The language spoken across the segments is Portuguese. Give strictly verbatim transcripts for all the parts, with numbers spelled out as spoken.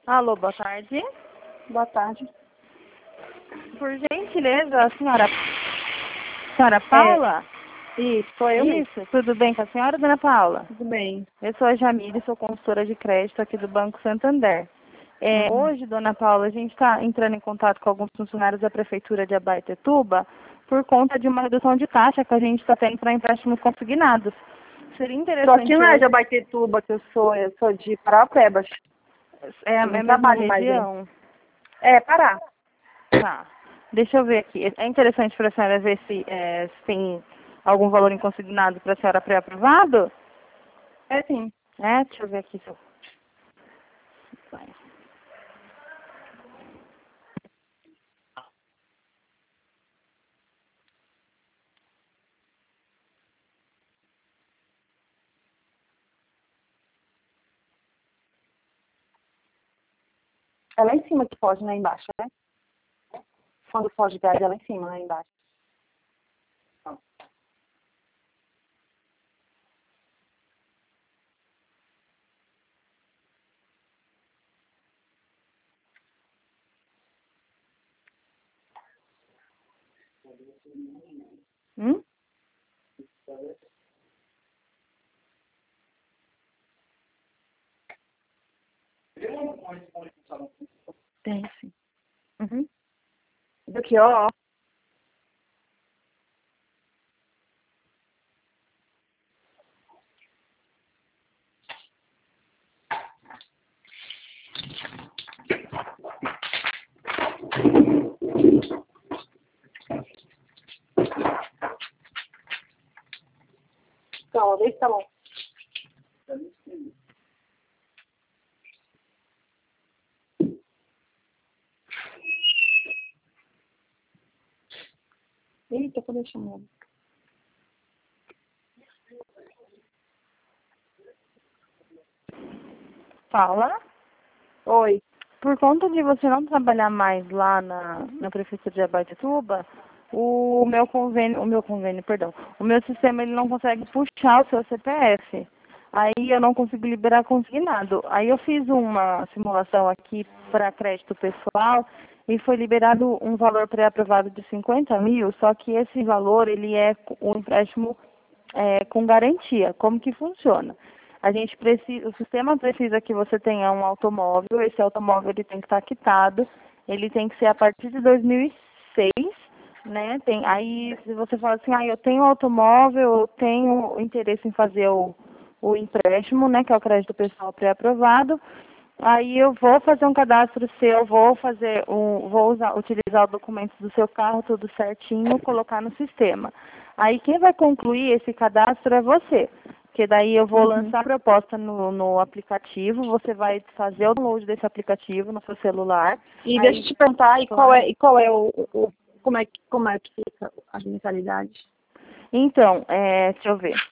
Alô, boa tarde. Boa tarde. Por gentileza, a senhora, senhora Paula? É, isso, sou eu mesmo. Isso, tudo bem com a senhora, dona Paula? Tudo bem. Eu sou a Jamile, sou consultora de crédito aqui do Banco Santander. É, Uhum. Hoje, dona Paula, a gente está entrando em contato com alguns funcionários da Prefeitura de Abaetetuba por conta de uma redução de taxa que a gente está tendo para empréstimos consignados. Seria Só interessante que não é de hoje... Abaetetuba que eu sou, eu sou de Parauapebas. É a é Eu a não mesma trabalho mais aí. região? É, Pará. Tá. Deixa eu ver aqui. É interessante para a senhora ver se, é, se tem algum valor em consignado para a senhora pré-aprovado? É sim. É, deixa eu ver aqui se eu... É lá em cima que pode, não é embaixo, né? Quando foge gás é lá em cima, não é embaixo. Hum? Tem sim. Uhum. Do que, ó. Então, vê se tá bom. Eita, tô deixando. Paula? Oi. Por conta de você não trabalhar mais lá na, na Prefeitura de Abaetetuba, o meu convênio, o meu convênio, perdão, o meu sistema ele não consegue puxar o seu C P F. Aí eu não consigo liberar consignado. Aí eu fiz uma simulação aqui para crédito pessoal e foi liberado um valor pré-aprovado de cinquenta mil, só que esse valor ele é um empréstimo é, com garantia. Como que funciona? A gente precisa, o sistema precisa que você tenha um automóvel, esse automóvel ele tem que estar quitado, ele tem que ser a partir de dois mil e seis, né? Tem, aí se você fala assim, ah, eu tenho automóvel, eu tenho interesse em fazer o, o empréstimo, né, que é o crédito pessoal pré-aprovado, aí eu vou fazer um cadastro seu, vou fazer um, vou usar, utilizar os documentos do seu carro, tudo certinho, colocar no sistema. Aí quem vai concluir esse cadastro é você. Porque daí eu vou Uhum. lançar a proposta no, no aplicativo, você vai fazer o download desse aplicativo no seu celular. E Aí, deixa eu te perguntar, e qual claro. é, e qual é o, o como é que como é que fica as mensalidades? Então, é, deixa eu ver.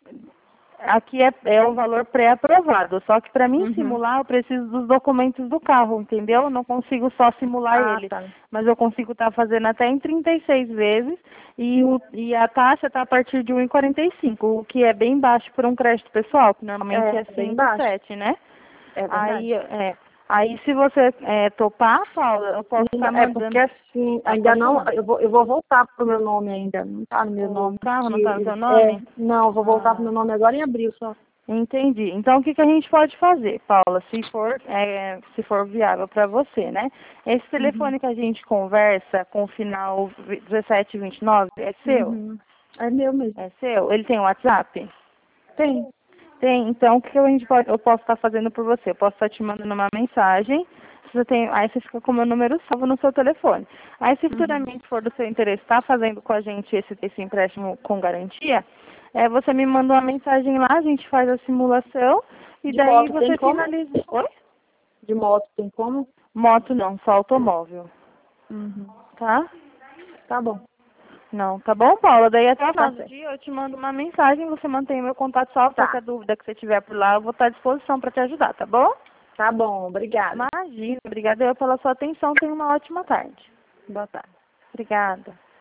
Aqui é, é o valor pré-aprovado, só que para mim Uhum. simular eu preciso dos documentos do carro, entendeu? Eu não consigo só simular Ah, ele, tá. mas eu consigo estar fazendo até em trinta e seis vezes e, o, e a taxa está a partir de um e quarenta e cinco, o que é bem baixo para um crédito pessoal, que normalmente é É, bem cinco, baixo. sete, né? É Aí, verdade. é, aí se você é, topar, Paula, eu posso Menina, estar é porque mandando. assim, Ah, ainda pode não, falar. eu vou, eu vou voltar pro meu nome ainda, não tá no meu O nome, carro não está no que seu é, nome? não, eu vou voltar pro Ah. meu nome agora em abril só. Entendi. Então, o que, que a gente pode fazer, Paula, se for, é, se for viável para você, né? Esse Uhum. telefone que a gente conversa com o final dezessete vinte e nove é seu? Uhum. É meu mesmo. É seu? Ele tem WhatsApp? Tem. Tem. Então, o que a gente pode, eu posso estar fazendo por você? Eu posso estar te mandando uma mensagem. Você tem, aí você fica com o meu número salvo no seu telefone. Aí, se Uhum. futuramente for do seu interesse estar fazendo com a gente esse, esse empréstimo com garantia, é, você me manda uma mensagem lá, a gente faz a simulação e De daí moto tem você como? finaliza. Oi? De moto tem como? Moto não, só automóvel. Uhum. Tá? Tá bom. Não, tá bom, Paula? Daí até o Tá final do certo. dia eu te mando uma mensagem, você mantém o meu contato salvo, Tá. qualquer dúvida que você tiver por lá, eu vou estar à disposição para te ajudar, tá bom? Tá bom, obrigada. Imagina, obrigada eu pela sua atenção, tenha uma ótima tarde. Boa tarde. Obrigada.